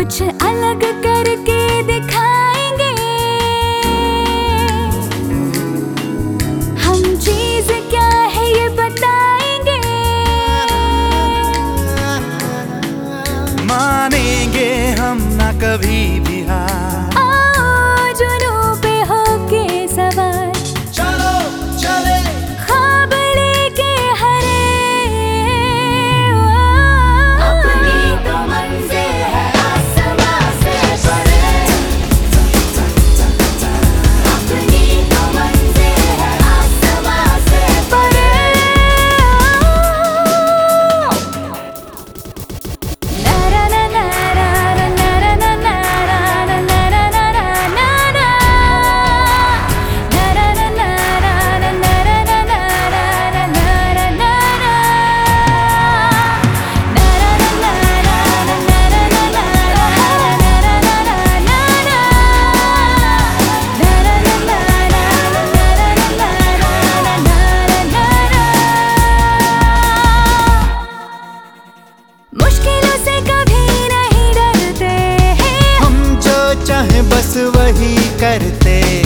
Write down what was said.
कुछ अलग करके दिखाएंगे। हम चीज क्या है ये बताएंगे। मानेंगे हम ना कभी भी हार। आओ जुनून पे होके सवार, चलो चले ख्वाब लेके हरे। अपनी तो मंजिल है आसमां से परे। अपनी तो मंजिल है आसमां से परे। ना ना ना ना ना ना ना ना ना ना ना ना ना ना। मुश्किलों से कभी नहीं डरते हैं, हम जो चाहे बस वही करते।